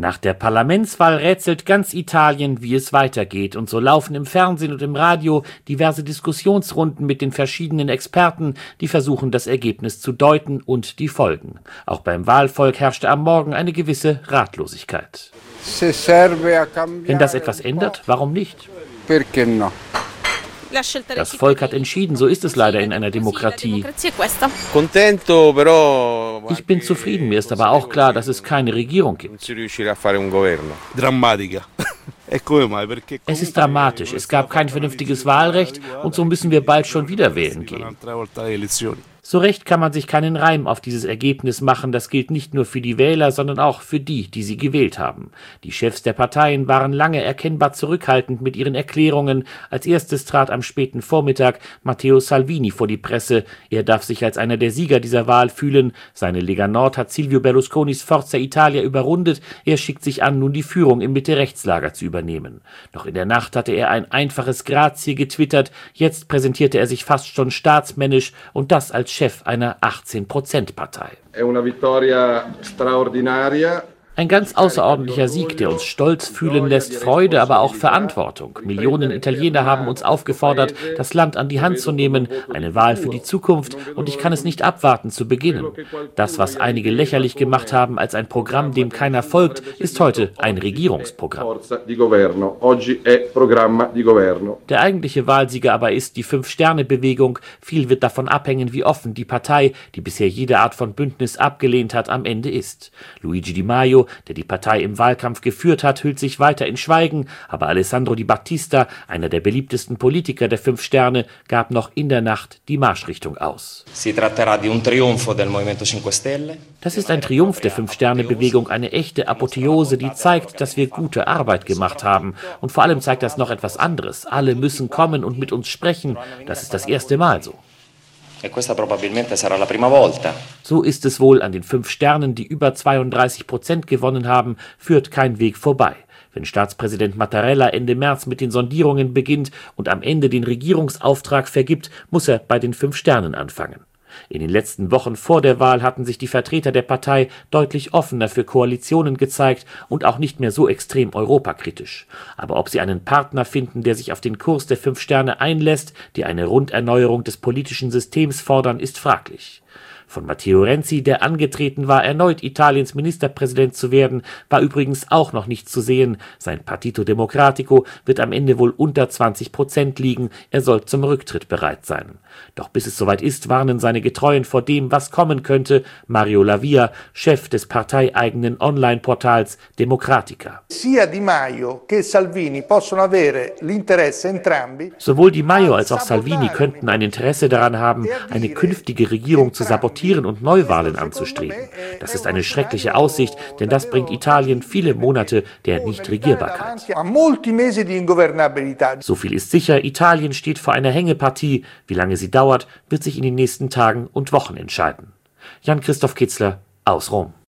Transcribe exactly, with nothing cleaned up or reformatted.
Nach der Parlamentswahl rätselt ganz Italien, wie es weitergeht, und so laufen im Fernsehen und im Radio diverse Diskussionsrunden mit den verschiedenen Experten, die versuchen, das Ergebnis zu deuten und die Folgen. Auch beim Wahlvolk herrschte am Morgen eine gewisse Ratlosigkeit. Wenn das etwas ändert, warum nicht? Das Volk hat entschieden, so ist es leider in einer Demokratie. Ich bin zufrieden, mir ist aber auch klar, dass es keine Regierung gibt. Es ist dramatisch, es gab kein vernünftiges Wahlrecht und so müssen wir bald schon wieder wählen gehen. So recht kann man sich keinen Reim auf dieses Ergebnis machen, das gilt nicht nur für die Wähler, sondern auch für die, die sie gewählt haben. Die Chefs der Parteien waren lange erkennbar zurückhaltend mit ihren Erklärungen. Als erstes trat am späten Vormittag Matteo Salvini vor die Presse. Er darf sich als einer der Sieger dieser Wahl fühlen. Seine Lega Nord hat Silvio Berlusconis Forza Italia überrundet. Er schickt sich an, nun die Führung im Mitte-Rechts-Lager zu übernehmen. Noch in der Nacht hatte er ein einfaches Grazie getwittert. Jetzt präsentierte er sich fast schon staatsmännisch und das als Chef einer achtzehn-Prozent-Partei. Ein ganz außerordentlicher Sieg, der uns stolz fühlen lässt, Freude, aber auch Verantwortung. Millionen Italiener haben uns aufgefordert, das Land an die Hand zu nehmen, eine Wahl für die Zukunft, und ich kann es nicht abwarten zu beginnen. Das, was einige lächerlich gemacht haben als ein Programm, dem keiner folgt, ist heute ein Regierungsprogramm. Der eigentliche Wahlsieger aber ist die Fünf-Sterne-Bewegung. Viel wird davon abhängen, wie offen die Partei, die bisher jede Art von Bündnis abgelehnt hat, am Ende ist. Luigi Di Maio, der die Partei im Wahlkampf geführt hat, hüllt sich weiter in Schweigen, aber Alessandro Di Battista, einer der beliebtesten Politiker der Fünf Sterne, gab noch in der Nacht die Marschrichtung aus. Das ist ein Triumph der Fünf-Sterne-Bewegung, eine echte Apotheose, die zeigt, dass wir gute Arbeit gemacht haben. Und vor allem zeigt das noch etwas anderes. Alle müssen kommen und mit uns sprechen. Das ist das erste Mal so. So ist es wohl. An den Fünf Sternen, die über zweiunddreißig Prozent gewonnen haben, führt kein Weg vorbei. Wenn Staatspräsident Mattarella Ende März mit den Sondierungen beginnt und am Ende den Regierungsauftrag vergibt, muss er bei den Fünf Sternen anfangen. In den letzten Wochen vor der Wahl hatten sich die Vertreter der Partei deutlich offener für Koalitionen gezeigt und auch nicht mehr so extrem europakritisch. Aber ob sie einen Partner finden, der sich auf den Kurs der Fünf Sterne einlässt, die eine Runderneuerung des politischen Systems fordern, ist fraglich. Von Matteo Renzi, der angetreten war, erneut Italiens Ministerpräsident zu werden, war übrigens auch noch nicht zu sehen. Sein Partito Democratico wird am Ende wohl unter zwanzig Prozent liegen. Er soll zum Rücktritt bereit sein. Doch bis es soweit ist, warnen seine Getreuen vor dem, was kommen könnte. Mario Lavia, Chef des parteieigenen Online-Portals Democratica. Sowohl Di Maio als auch Salvini könnten ein Interesse daran haben, eine künftige Regierung zu sabotieren und Neuwahlen anzustreben. Das ist eine schreckliche Aussicht, denn das bringt Italien viele Monate der Nichtregierbarkeit. So viel ist sicher, Italien steht vor einer Hängepartie. Wie lange sie dauert, wird sich in den nächsten Tagen und Wochen entscheiden. Jan Christoph Kitzler aus Rom.